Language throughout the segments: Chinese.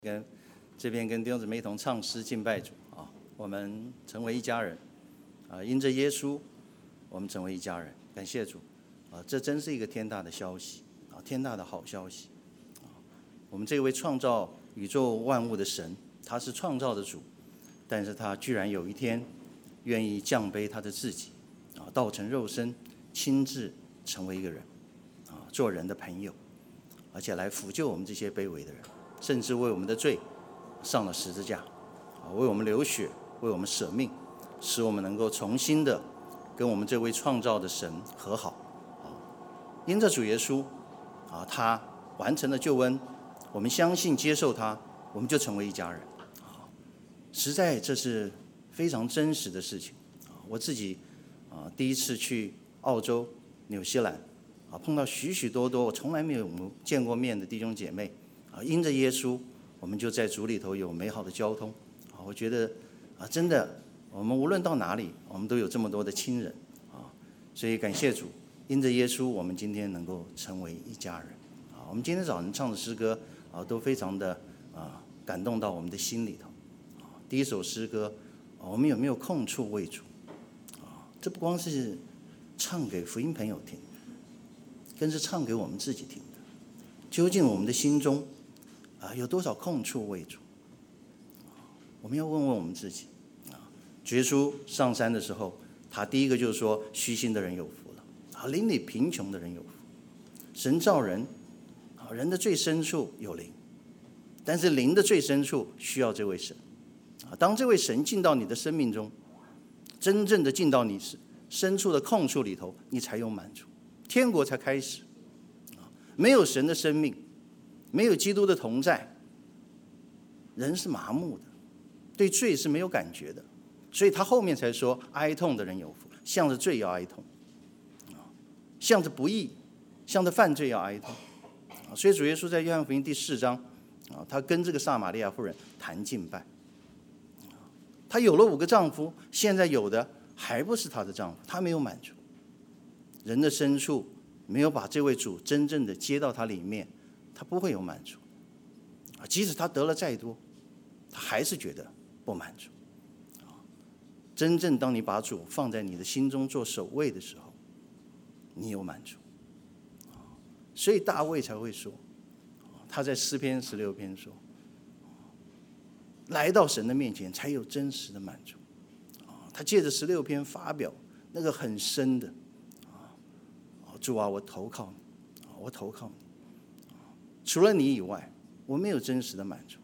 这边跟弟兄姊妹一同唱诗敬拜主啊，我们成为一家人啊，因着耶稣，我们成为一家人，感谢主啊，这真是一个天大的消息啊，天大的好消息啊！我们这位创造宇宙万物的神，他是创造的主，但是他居然有一天愿意降卑他的自己啊，道成肉身，亲自成为一个人啊，做人的朋友，而且来辅救我们这些卑微的人。甚至为我们的罪上了十字架，为我们流血，为我们舍命，使我们能够重新的跟我们这位创造的神和好。因着主耶稣他完成了救恩，我们相信接受他，我们就成为一家人。实在这是非常真实的事情。我自己第一次去澳洲、纽西兰碰到许许多多我从来没有见过面的弟兄姐妹。因着耶稣，我们就在主里头有美好的交通。我觉得真的，我们无论到哪里，我们都有这么多的亲人所以感谢主，因着耶稣，我们今天能够成为一家人我们今天早上唱的诗歌都非常的感动到我们的心里头第一首诗歌，我们有没有空处为主这不光是唱给福音朋友听，更是唱给我们自己听的。究竟我们的心中有多少空处为主？我们要问问我们自己主耶稣上山的时候，他第一个就是说，虚心的人有福了灵里贫穷的人有福。神造人人的最深处有灵，但是灵的最深处需要这位神当这位神进到你的生命中，真正的进到你深处的空处里头，你才有满足，天国才开始。没有神的生命，没有基督的同在，人是麻木的，对罪是没有感觉的。所以他后面才说，哀痛的人有福，向着罪要哀痛向着不义，向着犯罪要哀痛所以主耶稣在约翰福音第4章他跟这个撒玛利亚妇人谈敬拜他有了5个丈夫，现在有的还不是他的丈夫，他没有满足。人的深处没有把这位主真正的接到他里面，他不会有满足即使他得了再多，他还是觉得不满足真正当你把主放在你的心中做首位的时候，你有满足所以大卫才会说，他在诗篇16篇说，来到神的面前才有真实的满足他借着16篇发表那个很深的主啊，我投靠你我投靠你除了你以外，我没有真实的满足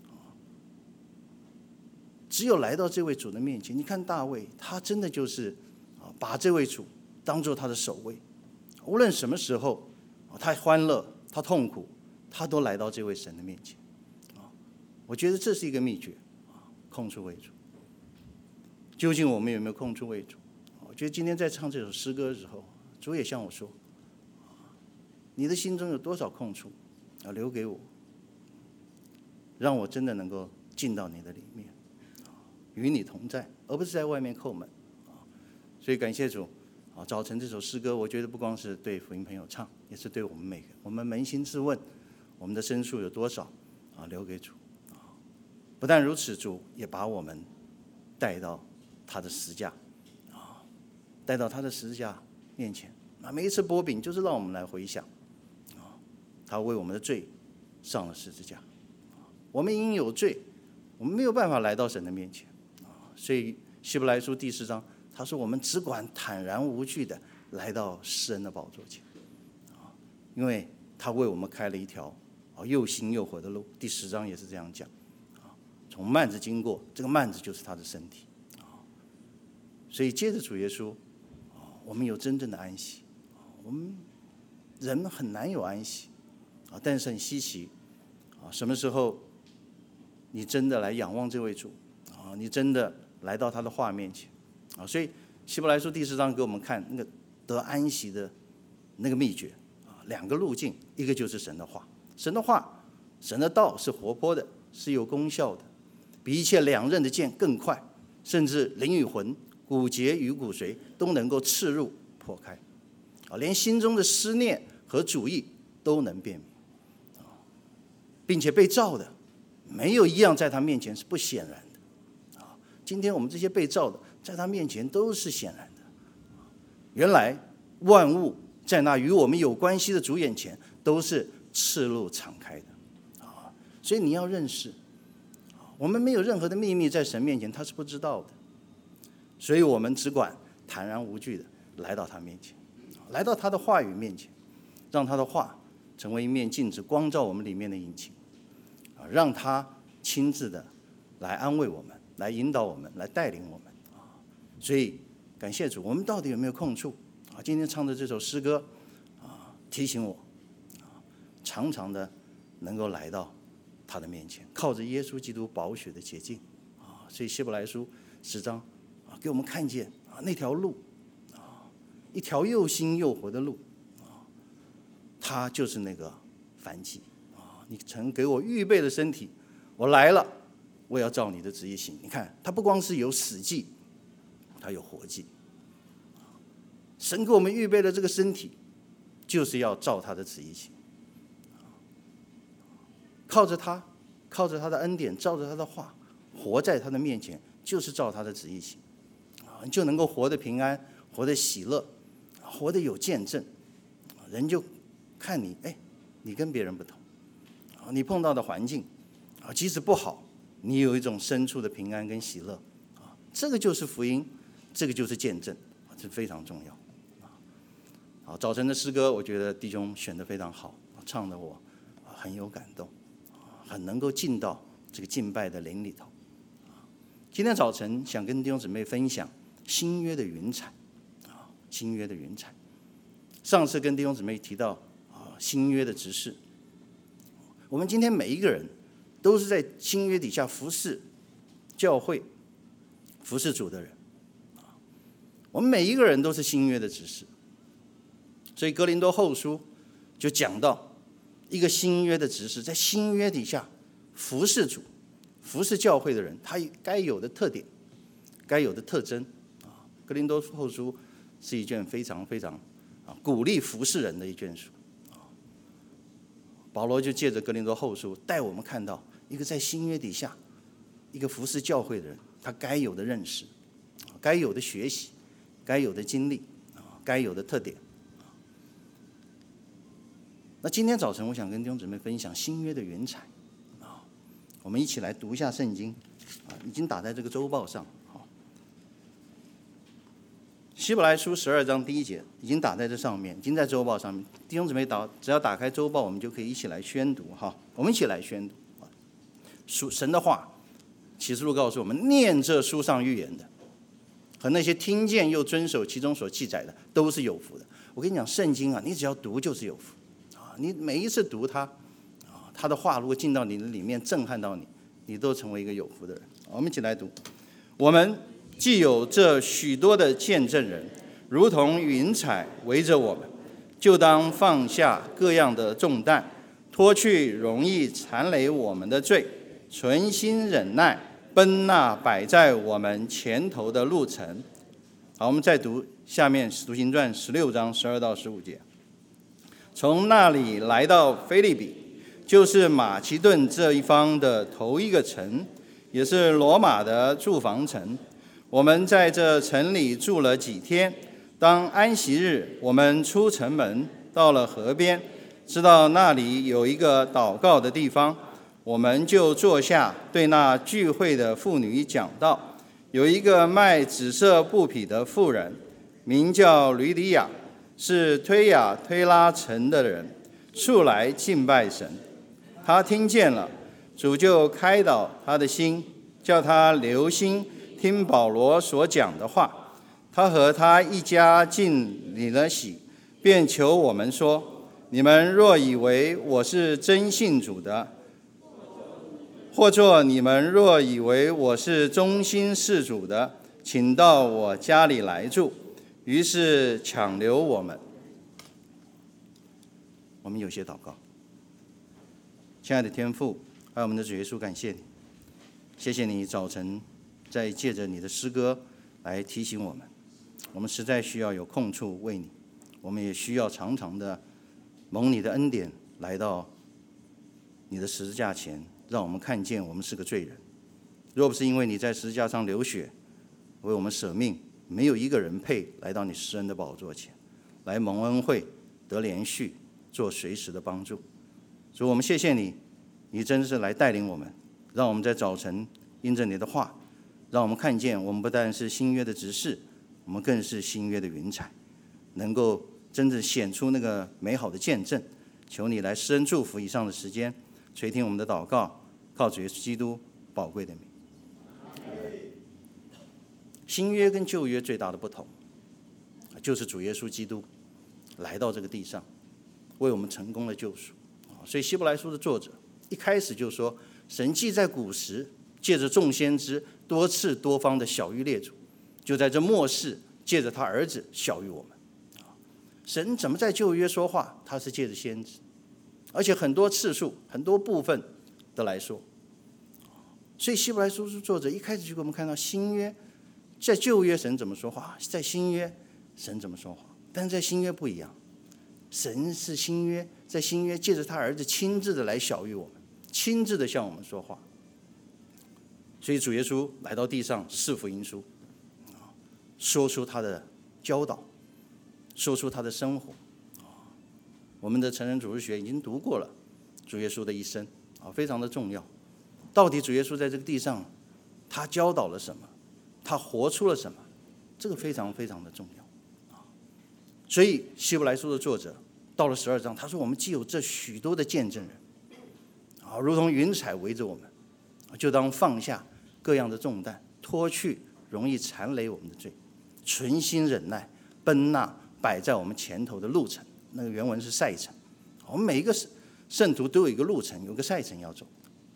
只有来到这位主的面前。你看大卫，他真的就是把这位主当作他的首位，无论什么时候他欢乐他痛苦，他都来到这位神的面前我觉得这是一个秘诀空处为主。究竟我们有没有空处为主？我觉得今天在唱这首诗歌的时候，主也向我说，你的心中有多少空处留给我，让我真的能够进到你的里面与你同在，而不是在外面叩门所以感谢主早晨这首诗歌，我觉得不光是对福音朋友唱，也是对我们每个人。我们扪心自问，我们的深处有多少留给主不但如此，主也把我们带到他的十架带到他的十字架面前每一次擘饼就是让我们来回想他为我们的罪上了十字架我们因有罪，我们没有办法来到神的面前所以希伯来书第4章他说，我们只管坦然无惧的来到施恩的宝座前因为他为我们开了一条又新又活的路。第10章也是这样讲从幔子经过，这个幔子就是他的身体所以接着主耶稣我们有真正的安息我们人很难有安息但是很稀奇什么时候你真的来仰望这位主你真的来到他的话面前所以希伯来书第4章给我们看那个得安息的那个秘诀2个路径，一个就是神的话，神的话，神的道是活泼的，是有功效的，比一切2刃的剑更快，甚至灵与魂、骨节与骨髓都能够刺入破开连心中的思念和主意都能辨明并且被造的没有一样在他面前是不显然的。今天我们这些被造的，在他面前都是显然的。原来万物在那与我们有关系的主眼前都是赤露敞开的。所以你要认识，我们没有任何的秘密在神面前他是不知道的。所以我们只管坦然无惧的来到他面前，来到他的话语面前，让他的话成为一面镜子，光照我们里面的隐情，让他亲自的来安慰我们，来引导我们，来带领我们。所以感谢主，我们到底有没有空处？今天唱的这首诗歌提醒我，常常的能够来到他的面前，靠着耶稣基督宝血的洁净。所以希伯来书10章给我们看见那条路，一条又新又活的路，它就是那个燔祭。你曾给我预备的身体，我来了，我要照你的旨意行。你看，它不光是有死祭，它有活祭。神给我们预备的这个身体，就是要照他的旨意行。靠着他，靠着他的恩典，照着他的话，活在他的面前，就是照他的旨意行。你就能够活得平安，活得喜乐，活得有见证。人就看你，你跟别人不同。你碰到的环境，即使不好，你有一种深处的平安跟喜乐。这个就是福音，这个就是见证，这非常重要。早晨的诗歌，我觉得弟兄选得非常好，唱得我很有感动，很能够进到这个敬拜的灵里头。今天早晨想跟弟兄姊妹分享新约的云彩，新约的云彩。上次跟弟兄姊妹提到新约的执事，我们今天每一个人都是在新约底下服侍教会、服侍主的人。我们每一个人都是新约的执事。所以哥林多后书就讲到一个新约的执事，在新约底下服侍主、服侍教会的人，他该有的特点、该有的特征。哥林多后书是一卷非常非常鼓励服侍人的一卷书。保罗就借着哥林多后书带我们看到一个在新约底下一个服侍教会的人，他该有的认识、该有的学习、该有的经历、该有的特点。那今天早晨我想跟弟兄姊妹分享新约的云彩。我们一起来读一下圣经，已经打在这个周报上。希伯来书12章1节已经打在这上面，已经在周报上面。弟兄姊妹只要打开周报，我们就可以一起来宣读。我们一起来宣读。神的话，启示录告诉我们，念这书上预言的和那些听见又遵守其中所记载的，都是有福的。我跟你讲，圣经你只要读就是有福。你每一次读它，他的话如果进到你的里面，震撼到你，你都成为一个有福的人。我们一起来读。我们既有这许多的见证人，如同云彩围着我们，就当放下各样的重担，脱去容易缠累我们的罪，存心忍耐，奔那摆在我们前头的路程。好，我们再读下面《使徒行传》16章12到15节。从那里来到腓立比，就是马其顿这一方的头一个城，也是罗马的住房城。我们在这城里住了几天。当安息日，我们出城门，到了河边，知道那里有一个祷告的地方，我们就坐下，对那聚会的妇女讲道。有一个卖紫色布匹的妇人，名叫吕底亚，是推雅推拉城的人，素来敬拜神。他听见了，主就开导他的心，叫他留心听保罗所讲的话。他和他一家尽领了喜，便求我们说：你们若以为我是真信主的，或者你们若以为我是忠心事主的，请到我家里来住。于是强留我们。我们有些祷告。亲爱的天父，爱我们的主耶稣，感谢你，谢谢你早晨在借着你的诗歌来提醒我们，我们实在需要有空处为你，我们也需要常常的蒙你的恩典来到你的十字架前， 让我们看见我们是个罪人。若不是因为你在十字架上流血，为我们舍命，没有一个人配来到你施恩的宝座前，来蒙恩惠，得连续，做随时的帮助。所以我们谢谢你，你真是来带领我们，让我们在早晨因着你的话，让我们看见我们不但是新约的执事，我们更是新约的云彩，能够真正显出那个美好的见证。求你来施恩祝福以上的时间，垂听我们的祷告，靠主耶稣基督宝贵的名。新约跟旧约最大的不同，就是主耶稣基督来到这个地上，为我们成功的救赎。所以希伯来书的作者一开始就说，神既在古时借着众先知多次多方的晓谕列祖，就在这末世借着他儿子晓谕我们。神怎么在旧约说话？他是借着先知，而且很多次数、很多部分的来说。所以希伯来书作者一开始就给我们看到，新约在旧约神怎么说话，在新约神怎么说话。但是在新约不一样，神是新约，在新约借着他儿子亲自的来晓谕我们，亲自的向我们说话。所以主耶稣来到地上释福音书，说出他的教导，说出他的生活。我们的成人主日学已经读过了主耶稣的一生，非常的重要。到底主耶稣在这个地上他教导了什么，他活出了什么，这个非常非常的重要。所以希伯来书的作者到了12章，他说我们既有这许多的见证人，如同云彩围着我们，就当放下各样的重担，脱去容易缠累我们的罪，存心忍耐，奔那摆在我们前头的路程。那个原文是赛程。我们每一个圣徒都有一个路程，有个赛程要走。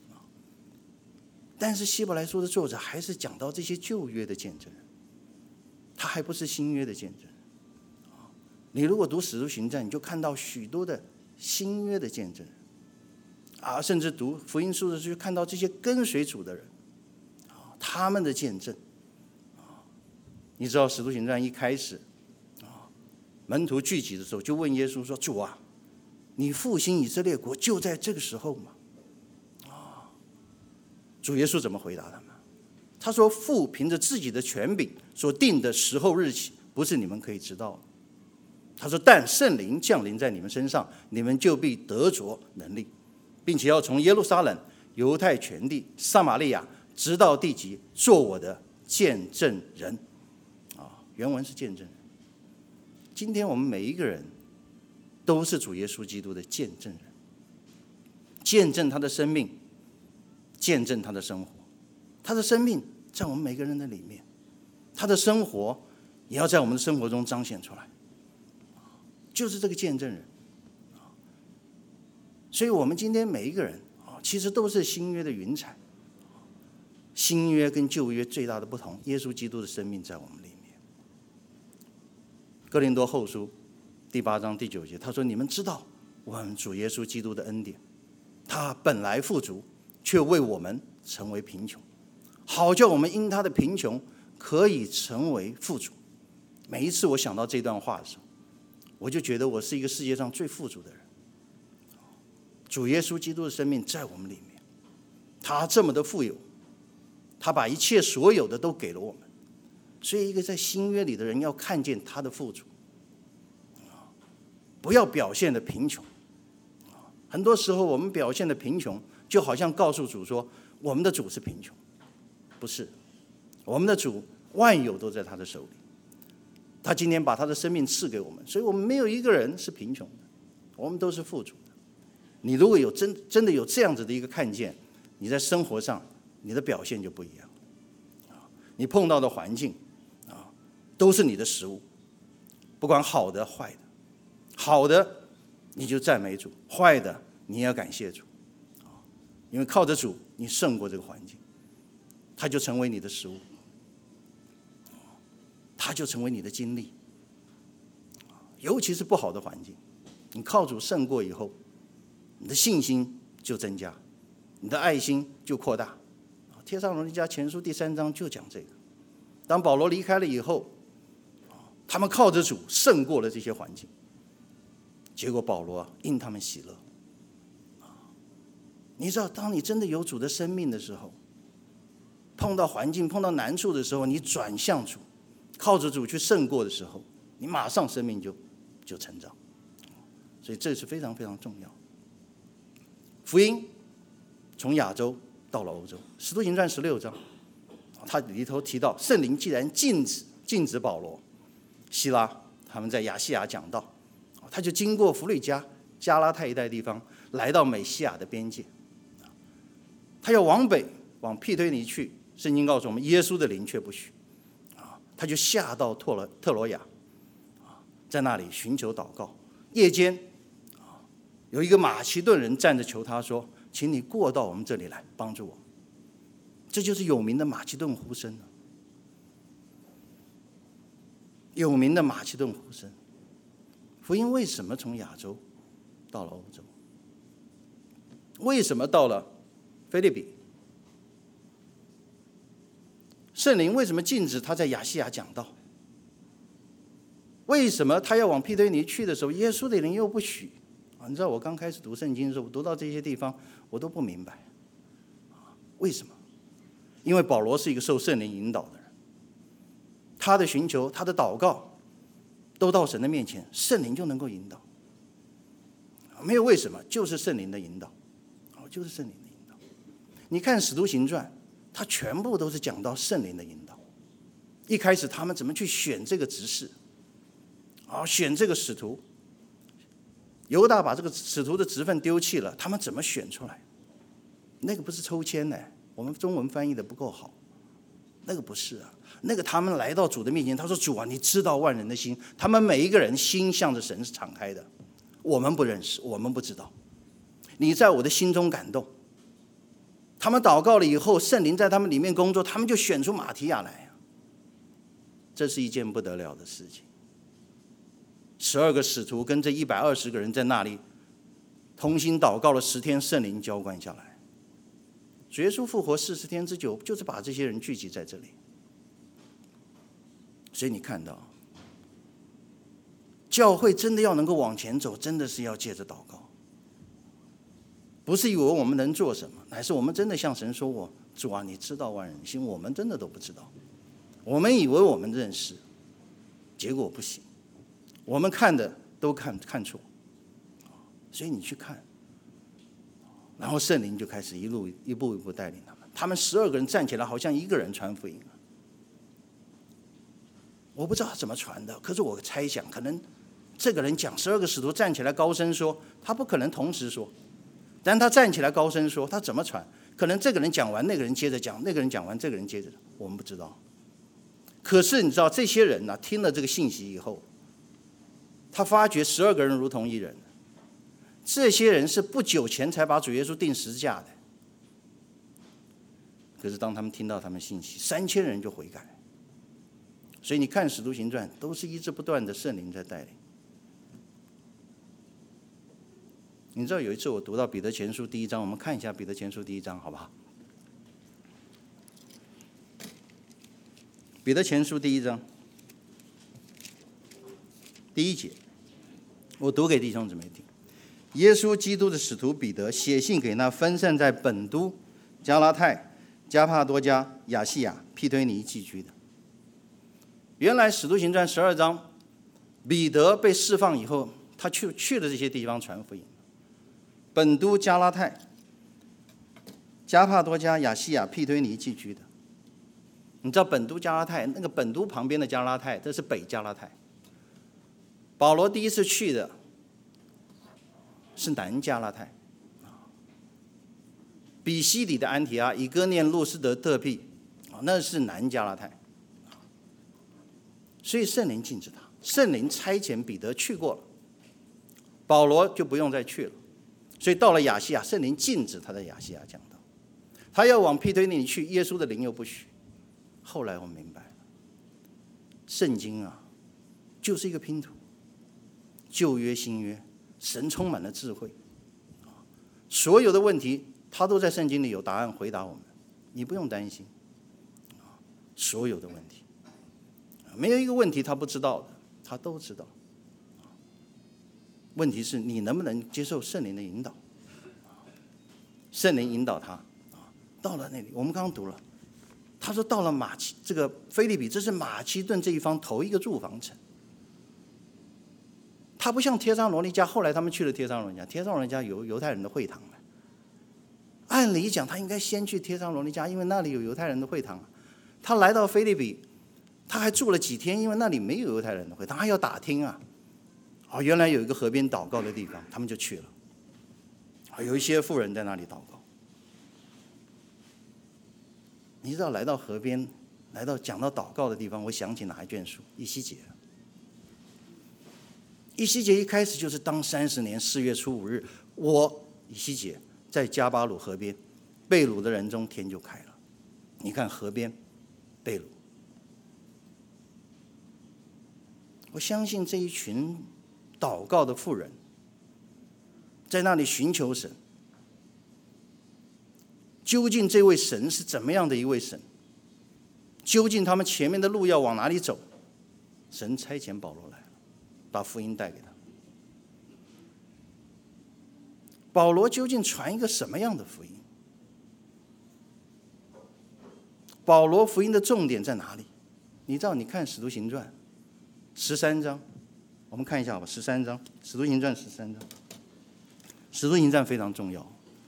但是希伯来书的作者还是讲到这些旧约的见证人，他还不是新约的见证人。你如果读使徒行传，你就看到许多的新约的见证人，甚至读福音书的时候，看到这些跟随主的人，他们的见证。你知道使徒行传一开始，门徒聚集的时候，就问耶稣说：“主啊，你复兴以色列国就在这个时候吗？”主耶稣怎么回答他们？他说：“父凭着自己的权柄所定的时候日期，不是你们可以知道的。”他说：“但圣灵降临在你们身上，你们就必得着能力，并且要从耶路撒冷、犹太全地、撒玛利亚，直到地极，做我的见证人。”原文是见证人。今天我们每一个人都是主耶稣基督的见证人，见证他的生命，见证他的生活。他的生命在我们每个人的里面，他的生活也要在我们的生活中彰显出来，就是这个见证人。所以我们今天每一个人其实都是新约的云彩。新约跟旧约最大的不同，耶稣基督的生命在我们里面。哥林多后书第8章第9节，他说：“你们知道我们主耶稣基督的恩典，他本来富足，却为我们成为贫穷，好叫我们因他的贫穷可以成为富足。”每一次我想到这段话的时候，我就觉得我是一个世界上最富足的人。主耶稣基督的生命在我们里面，他这么的富有，他把一切所有的都给了我们。所以一个在新约里的人要看见他的富足，不要表现的贫穷。很多时候我们表现的贫穷，就好像告诉主说我们的主是贫穷。不是，我们的主万有都在他的手里，他今天把他的生命赐给我们，所以我们没有一个人是贫穷的，我们都是富足的。你如果有真的有这样子的一个看见，你在生活上你的表现就不一样。你碰到的环境都是你的食物，不管好的坏的，好的你就赞美主，坏的你也要感谢主，因为靠着主你胜过这个环境，它就成为你的食物，它就成为你的经历。尤其是不好的环境，你靠主胜过以后，你的信心就增加，你的爱心就扩大。帖撒罗尼迦前书第3章就讲这个。当保罗离开了以后，他们靠着主胜过了这些环境，结果保罗因他们喜乐。 你知道，当你真的有主的生命的时候，碰到环境、碰到难处的时候，你转向主，靠着主去胜过的时候，你马上生命就成长。所以这是非常非常重要。福音从亚洲到了欧洲，《使徒行传》16章，他里头提到，圣灵既然禁止保罗、希拉他们在亚细亚讲道，他就经过弗吕家、加拉太一带地方，来到美西亚的边界。他要往北往庇推尼去，圣经告诉我们，耶稣的灵却不许。他就下到特罗亚，在那里寻求祷告。夜间，有一个马其顿人站着求他说：“请你过到我们这里来，帮助我。”这就是有名的马其顿呼声。有名的马其顿呼声。福音为什么从亚洲到了欧洲？为什么到了腓立比？圣灵为什么禁止他在亚细亚讲道？为什么他要往庇推尼去的时候，耶稣的灵又不许？你知道我刚开始读圣经的时候，我读到这些地方我都不明白，为什么？因为保罗是一个受圣灵引导的人，他的寻求、他的祷告都到神的面前，圣灵就能够引导。没有为什么，就是圣灵的引导，就是圣灵的引导。你看《使徒行传》，他全部都是讲到圣灵的引导。一开始他们怎么去选这个执事，选这个使徒，犹大把这个使徒的职分丢弃了，他们怎么选出来？那个不是抽签呢，我们中文翻译的不够好，那个不是啊，那个他们来到主的面前，他说：“主啊，你知道万人的心。”他们每一个人心向着神是敞开的，我们不认识，我们不知道，你在我的心中感动。他们祷告了以后，圣灵在他们里面工作，他们就选出马提亚来。这是一件不得了的事情。12个使徒跟这120个人在那里同心祷告了10天，圣灵浇灌下来。主耶稣复活40天之久，就是把这些人聚集在这里。所以你看到，教会真的要能够往前走，真的是要借着祷告，不是以为我们能做什么，乃是我们真的向神说：“我主啊，你知道万人心。”我们真的都不知道，我们以为我们认识，结果不行，我们看的都看错。所以你去看，然后圣灵就开始一步一步带领他们。他们12个人站起来，好像一个人传福音。我不知道他怎么传的，可是我猜想，可能这个人讲，12个使徒站起来高声说，他不可能同时说，但他站起来高声说，他怎么传？可能这个人讲完，那个人接着讲，那个人讲完，这个人接着讲，我们不知道。可是你知道，这些人呢，听了这个信息以后，他发觉12个人如同一人。这些人是不久前才把主耶稣钉十字架的，可是当他们听到他们信息，3000人就悔改。所以你看《使徒行传》，都是一直不断的圣灵在带领。你知道有一次我读到彼得前书第1章，我们看一下彼得前书第1章好不好？彼得前书第1章第1节，我读给弟兄姊妹听。耶稣基督的使徒彼得写信给那分散在本都、加拉太、加帕多家、亚细亚、庇推尼寄居的。原来《使徒行传》12章，彼得被释放以后，他去了这些地方传福音。本都、加拉太、加帕多家、亚细亚、庇推尼寄居的。你知道本都、加拉太，那个本都旁边的加拉太，这是北加拉太。保罗第一次去的是南加拉太，比西底的安提阿、以哥念、路斯德、特庇，那是南加拉太。所以圣灵禁止他，圣灵差遣彼得去过了，保罗就不用再去了。所以到了亚细亚，圣灵禁止他在亚细亚讲道，他要往庇推尼去，耶稣的灵又不许。后来我明白了，圣经啊，就是一个拼图，旧约、新约，神充满了智慧，所有的问题他都在圣经里有答案回答我们，你不用担心，所有的问题。没有一个问题他不知道的，他都知道。问题是你能不能接受圣灵的引导。 圣灵引导他到了那里。我们刚刚读了，他说到了这个腓立比，这是马其顿这一方头一个住房城。他不像帖撒罗尼迦，后来他们去了帖撒罗尼迦，帖撒罗尼迦有犹太人的会堂。按理讲，他应该先去帖撒罗尼迦，因为那里有犹太人的会堂。他来到腓立比，他还住了几天，因为那里没有犹太人的会堂，还要打听啊。原来有一个河边祷告的地方，他们就去了。有一些妇人在那里祷告。你知道，来到河边，来到讲到祷告的地方，我想起哪一卷书？以西结。以西结一开始就是当30年4月初5日，我以西结在加巴鲁河边，被掳的人中天就开了。你看河边被掳，我相信这一群祷告的妇人，在那里寻求神。究竟这位神是怎么样的一位神？究竟他们前面的路要往哪里走？神差遣保罗来了，把福音带给他。保罗究竟传一个什么样的福音？保罗福音的重点在哪里？你知道，你看《使徒行传》13章，我们看一下好吧，13章，《使徒行传》13章，《使徒行传》非常重要。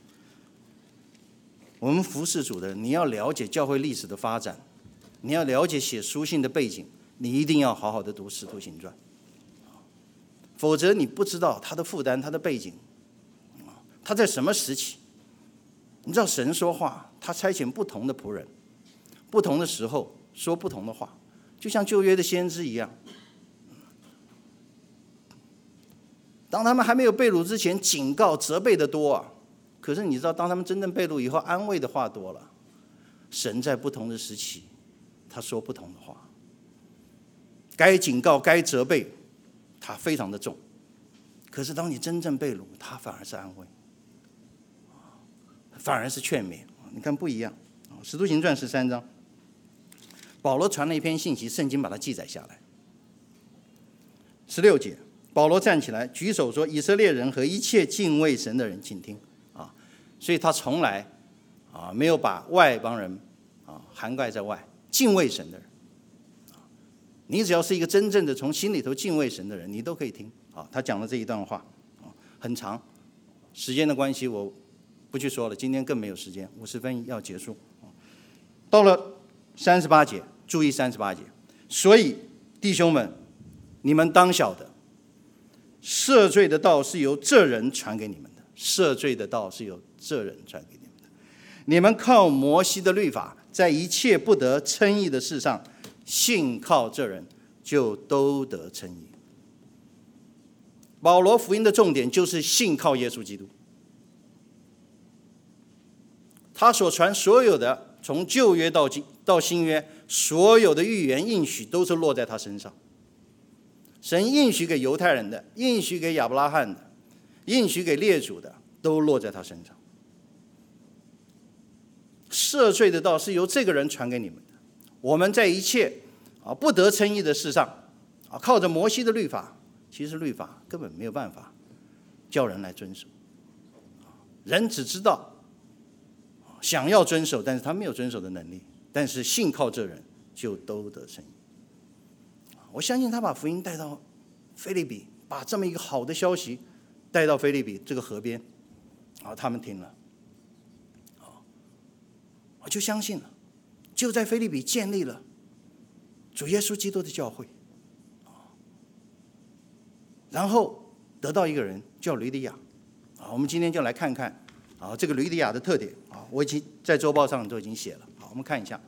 我们服侍主的人，你要了解教会历史的发展，你要了解写书信的背景，你一定要好好的读《使徒行传》，否则你不知道他的负担、他的背景，他在什么时期。你知道神说话，他差遣不同的仆人，不同的时候说不同的话，就像旧约的先知一样。当他们还没有被掳之前，警告责备的多啊。可是你知道，当他们真正被掳以后，安慰的话多了。神在不同的时期，他说不同的话，该警告、该责备，他非常的重。可是当你真正被掳，他反而是安慰，反而是劝勉。你看不一样。使徒行传13章，保罗传了一篇信息，圣经把它记载下来。16节，保罗站起来举手说：“以色列人和一切敬畏神的人，请听。”所以他从来没有把外邦人涵盖在外，敬畏神的人，你只要是一个真正的从心里头敬畏神的人，你都可以听。他讲了这一段话，很长，时间的关系我不去说了，今天更没有时间，50分要结束。到了38节，注意38节，所以弟兄们，你们当晓得，赦罪的道是由这人传给你们的，赦罪的道是由这人传给你们的。你们靠摩西的律法，在一切不得称义的事上，信靠这人，就都得称义。保罗福音的重点就是信靠耶稣基督。他所传所有的，从旧约到新约，所有的预言应许都是落在他身上。神应许给犹太人的，应许给亚伯拉罕的，应许给列祖的，都落在他身上。赦罪的道是由这个人传给你们的。我们在一切不得称义的事上，靠着摩西的律法，其实律法根本没有办法叫人来遵守。人只知道想要遵守，但是他没有遵守的能力。但是信靠这人，就都得称义。我相信他把福音带到腓立比，把这么一个好的消息带到腓立比这个河边，他们听了，我就相信了，就在腓立比建立了主耶稣基督的教会，然后得到一个人叫吕底亚。我们今天就来看看这个吕底亚的特点。我已经在周报上都已经写了。好，我们看一下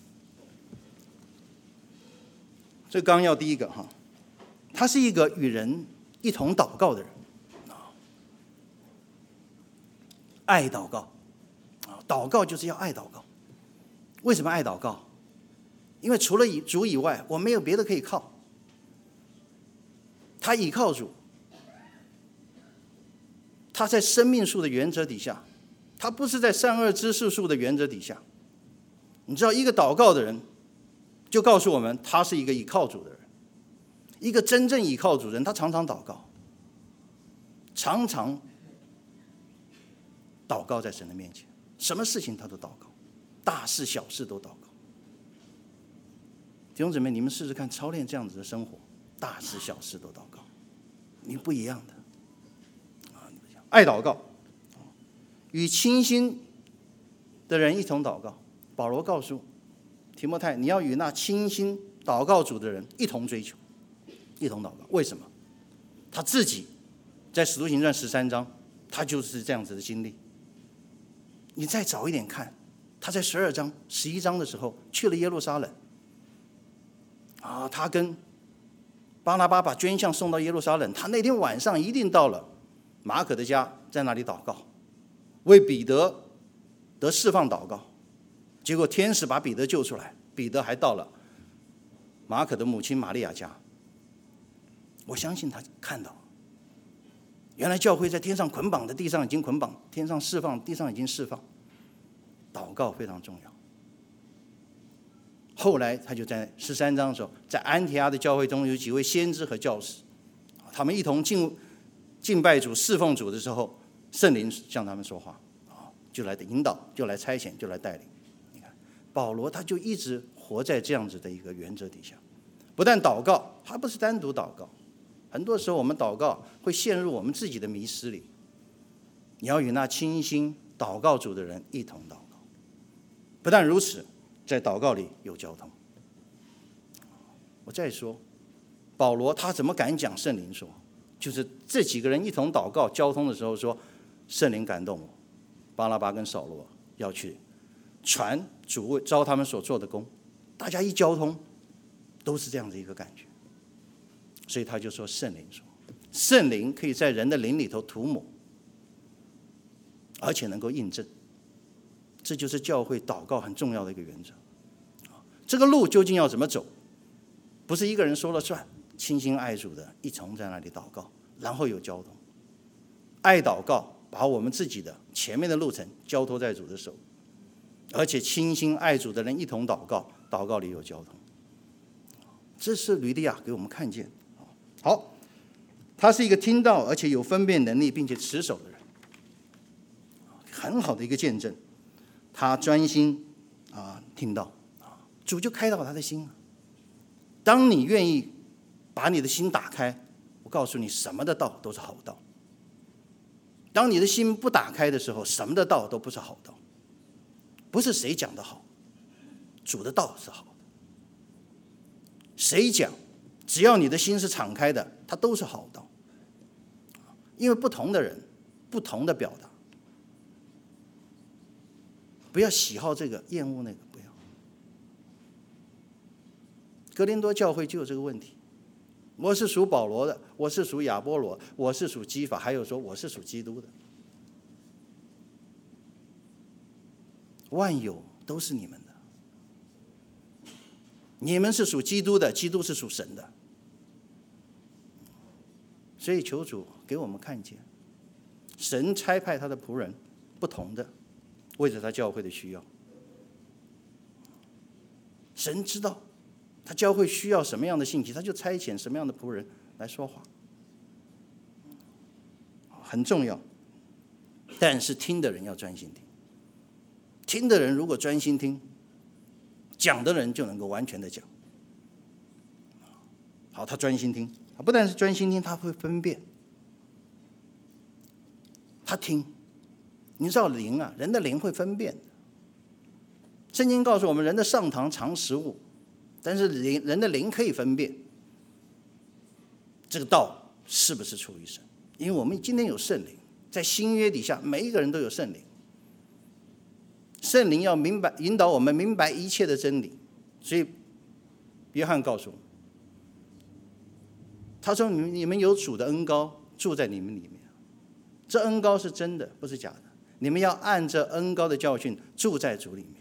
这纲要第一个他是一个与人一同祷告的人，爱祷告，祷告就是要爱祷告。为什么爱祷告？因为除了主以外，我没有别的可以靠。他倚靠主，他在生命树的原则底下，他不是在善恶知识树的原则底下。你知道，一个祷告的人就告诉我们，他是一个倚靠主的人。一个真正倚靠主的人，他常常祷告，常常祷告在神的面前，什么事情他都祷告，大事小事都祷告。弟兄姊妹，你们试试看操练这样子的生活，大事小事都祷告，你不一样的。爱祷告，与清心的人一同祷告。保罗告诉提摩太，你要与那清心祷告主的人一同追求，一同祷告。为什么？他自己在使徒行传13章，他就是这样子的经历。你再早一点看，他在12章、11章的时候去了耶路撒冷，他跟巴拿巴把捐项送到耶路撒冷，他那天晚上一定到了马可的家，在那里祷告，为彼得得释放祷告。结果天使把彼得救出来，彼得还到了马可的母亲玛利亚家。我相信他看到，原来教会在天上捆绑的，地上已经捆绑；天上释放，地上已经释放。祷告非常重要。后来他就在13章的时候，在安提阿的教会中有几位先知和教士，他们一同敬拜主、侍奉主的时候，圣灵向他们说话，就来引导，就来差遣，就来带领。你看，保罗他就一直活在这样子的一个原则底下，不但祷告，他不是单独祷告，很多时候我们祷告会陷入我们自己的迷失里。你要与那清心祷告主的人一同祷告。不但如此，在祷告里有交通。我再说，保罗他怎么敢讲圣灵说？就是这几个人一同祷告交通的时候说，圣灵感动我，巴拿巴跟扫罗要去传主招他们所做的工，大家一交通都是这样的一个感觉。所以他就说圣灵说，圣灵可以在人的灵里头涂抹，而且能够印证。这就是教会祷告很重要的一个原则。这个路究竟要怎么走？不是一个人说了算，清心爱主的一同在那里祷告，然后有交通。爱祷告，把我们自己的前面的路程交托在主的手，而且清心爱主的人一同祷告，祷告里有交通。这是吕底亚给我们看见。好，他是一个听到而且有分辨能力并且持守的人，很好的一个见证。他专心听到，主就开导他的心。当你愿意把你的心打开，我告诉你，什么的道都是好道。当你的心不打开的时候，什么的道都不是好道。不是谁讲的好，主的道是好的。谁讲，只要你的心是敞开的，它都是好道。因为不同的人，不同的表达。不要喜好这个，厌恶那个，不要。哥林多教会就有这个问题，我是属保罗的，我是属亚波罗，我是属基法，还有说我是属基督的。万有都是你们的，你们是属基督的，基督是属神的。所以求主给我们看见，神差派他的仆人不同的，为着他教会的需要。神知道他教会需要什么样的信息，他就差遣什么样的仆人来说话，很重要。但是听的人要专心听，听的人如果专心听，讲的人就能够完全的讲。好，他专心听，不但是专心听，他会分辨。他听，你知道灵啊，人的灵会分辨的。圣经告诉我们，人的上膛藏食物，但是人的灵可以分辨这个道是不是出于神。因为我们今天有圣灵，在新约底下，每一个人都有圣灵。圣灵要明白引导我们明白一切的真理，所以约翰告诉我们，他说你们有主的恩膏住在你们里面，这恩膏是真的，不是假的。你们要按着恩膏的教训住在主里面。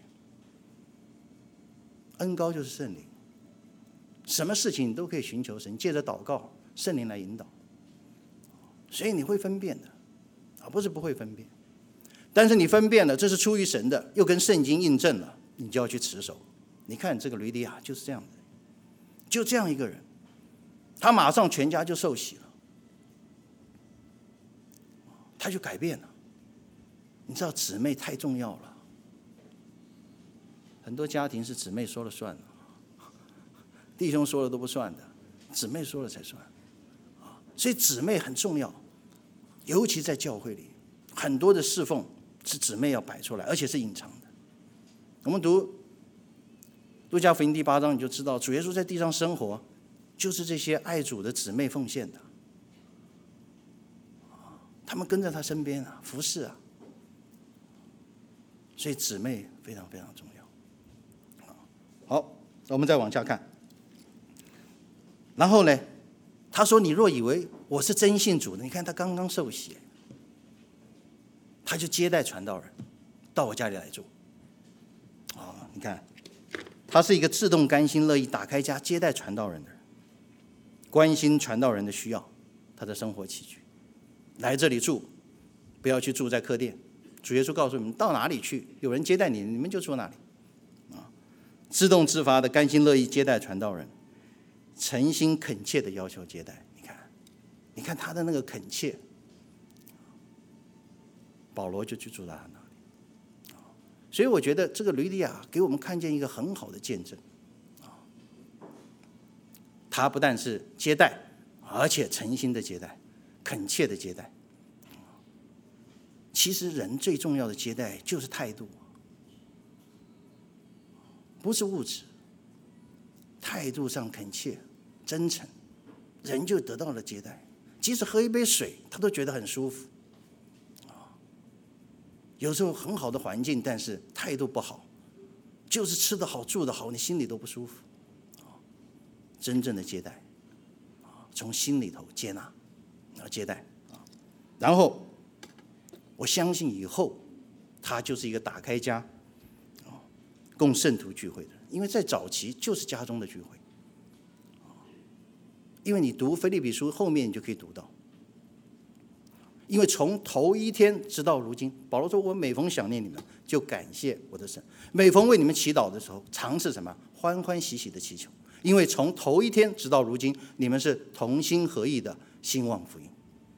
恩膏就是圣灵，什么事情你都可以寻求神，借着祷告圣灵来引导，所以你会分辨的，不是不会分辨。但是你分辨了，这是出于神的，又跟圣经印证了，你就要去持守。你看这个吕底亚就是这样的，就这样一个人，他马上全家就受洗了，他就改变了。 你知道姊妹太重要了，很多家庭是姊妹说了算，弟兄说了都不算的，姊妹说了才算。所以姊妹很重要，尤其在教会里，很多的侍奉是姊妹要摆出来，而且是隐藏的。我们读路加福音第8章，你就知道主耶稣在地上生活，就是这些爱主的姊妹奉献的，他们跟在他身边啊，服侍啊。所以姊妹非常非常重要。好，我们再往下看。然后呢，他说：“你若以为我是真信主的，你看他刚刚受洗，他就接待传道人到我家里来住。你看，他是一个自动甘心乐意打开家接待传道人的人，关心传道人的需要，他的生活起居，来这里住，不要去住在客店。主耶稣告诉你们，到哪里去，有人接待你，你们就住哪里。自动自发的甘心乐意接待传道人，诚心恳切的要求接待。你看他的那个恳切，保罗就去住在他那里。所以我觉得这个吕底亚给我们看见一个很好的见证。他不但是接待，而且诚心的接待，恳切的接待。其实人最重要的接待就是态度，不是物质，态度上恳切、真诚，人就得到了接待。即使喝一杯水，他都觉得很舒服。有时候很好的环境，但是态度不好，就是吃得好、住得好，你心里都不舒服。真正的接待，从心里头接纳，接待。然后我相信以后他就是一个打开家供圣徒聚会的人，因为在早期就是家中的聚会。因为你读腓立比书后面你就可以读到，因为从头一天直到如今，保罗说：“我每逢想念你们，就感谢我的神；每逢为你们祈祷的时候，常是什么？欢欢喜喜的祈求。因为从头一天直到如今，你们是同心合意的兴旺福音。”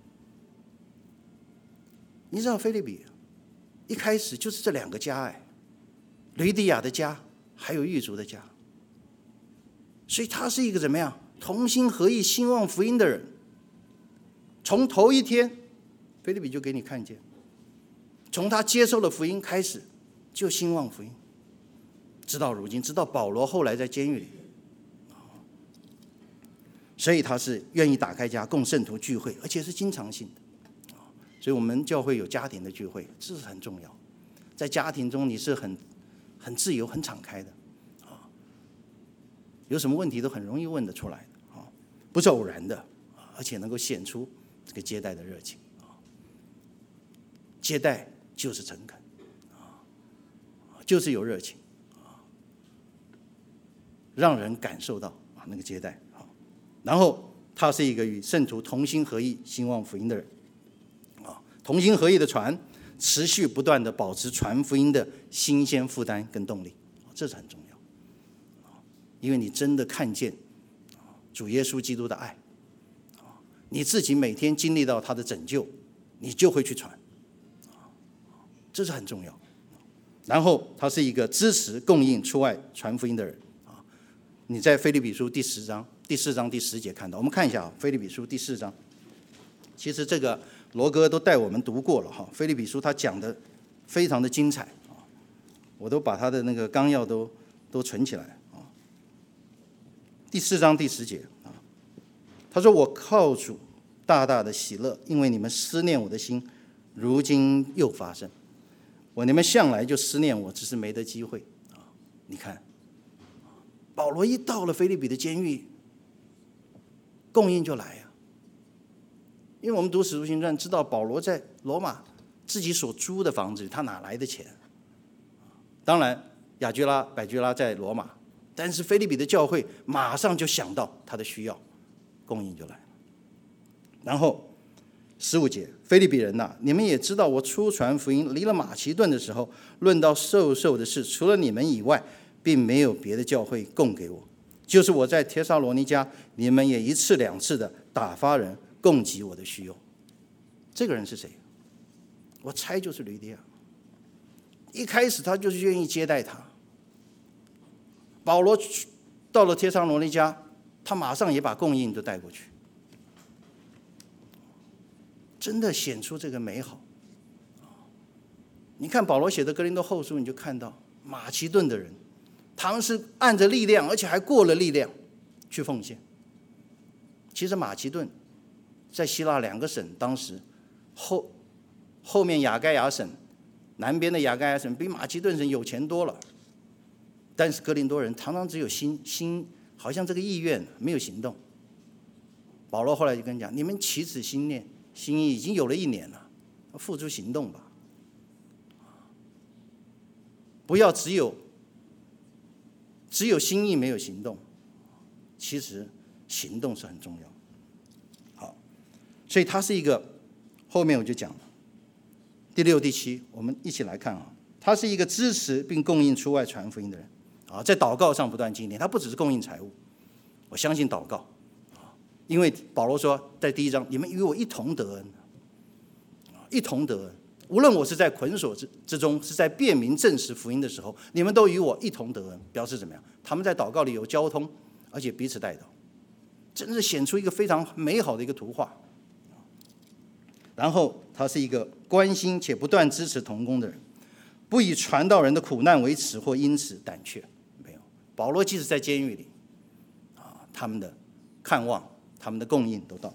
你知道腓立比一开始就是这2个家，吕底亚的家，还有狱卒的家，所以他是一个怎么样？同心合意兴旺福音的人。从头一天腓立比就给你看见，从他接受了福音开始就兴旺福音，直到如今，直到保罗后来在监狱里。所以他是愿意打开家供圣徒聚会，而且是经常性的。所以我们教会有家庭的聚会，这是很重要。在家庭中你是很自由、很敞开的，有什么问题都很容易问得出来的，不是偶然的，而且能够显出这个接待的热情。接待就是诚恳，就是有热情，让人感受到那个接待。然后他是一个与圣徒同心合意兴旺福音的人，同心合意的传，持续不断的保持传福音的新鲜负担跟动力，这是很重要。因为你真的看见主耶稣基督的爱，你自己每天经历到他的拯救，你就会去传，这是很重要。然后他是一个支持供应出外传福音的人。你在腓立比书第4章第10节看到，我们看一下腓立比书第4章。其实这个罗哥都带我们读过了哈，腓立比书他讲的非常的精彩，我都把他的那个纲要都存起来。第4章第10节，他说：“我靠主大大的喜乐，因为你们思念我的心，如今又发生。你们向来就思念我，只是没得机会。”你看，保罗一到了腓立比的监狱，供应就来呀。因为我们读《使徒行传》知道，保罗在罗马自己所租的房子里，他哪来的钱？当然，亚居拉、百居拉在罗马，但是腓立比的教会马上就想到他的需要，供应就来了。然后15节，腓立比人呐，你们也知道，我初传福音离了马其顿的时候，论到授受的事，除了你们以外，并没有别的教会供给我。就是我在帖撒罗尼迦，你们也1次2次的打发人供给我的需用。这个人是谁？我猜就是吕底亚。 一开始他就是愿意接待他。保罗到了帖撒罗尼迦，他马上也把供应都带过去，真的显出这个美好。你看保罗写的哥林多后书，你就看到马其顿的人，他们是按着力量，而且还过了力量去奉献。其实马其顿在希腊2个省，当时后面亚该亚省，南边的亚该亚省比马其顿省有钱多了，但是哥林多人常常只有心好像这个意愿没有行动。保罗后来就跟你讲，你们起此心意已经有了1年了，付诸行动吧，不要只有心意没有行动，其实行动是很重要。好，所以他是一个，后面我就讲了第6、第7，我们一起来看啊。他是一个支持并供应出外传福音的人啊，在祷告上不断经历。他不只是供应财物，我相信祷告啊，因为保罗说在第1章，你们与我一同得恩，一同得恩。无论我是在捆锁之中，是在辨明证实福音的时候，你们都与我一同得恩。表示怎么样？他们在祷告里有交通，而且彼此带祷，真是显出一个非常美好的一个图画。然后他是一个关心且不断支持同工的人，不以传道人的苦难为耻或因此胆怯。没有，保罗即使在监狱里他们的看望、他们的供应都到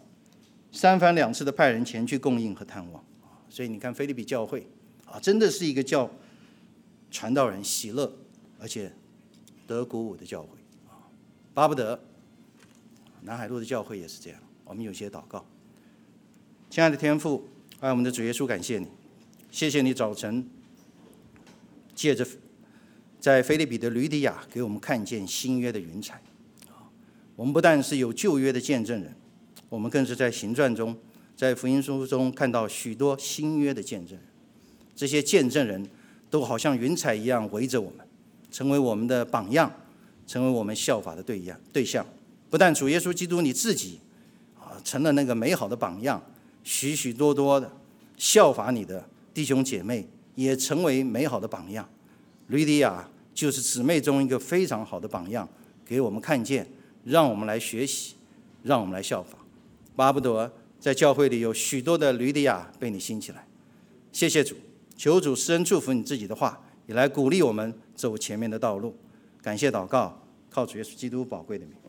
，3番2次的派人前去供应和探望。所以你看腓立比教会真的是一个叫传道人喜乐而且得鼓舞的教会。巴不得南海路的教会也是这样。我们有些祷告。亲爱的天父，爱我们的主耶稣，感谢你，谢谢你早晨借着在腓立比的吕底亚给我们看见新约的云彩。我们不但是有旧约的见证人，我们更是在行传中，在福音书中看到许多新约的见证人。这些见证人都好像云彩一样围着我们，成为我们的榜样，成为我们效法的对象。不但主耶稣基督你自己成了那个美好的榜样，许许多多的效法你的弟兄姐妹也成为美好的榜样。吕底亚就是姊妹中一个非常好的榜样，给我们看见，让我们来学习，让我们来效法。巴不得在教会里有许多的吕底亚被你兴起来。谢谢主，求主施恩祝福你自己的话，也来鼓励我们走前面的道路。感谢祷告，靠主耶稣基督宝贵的名。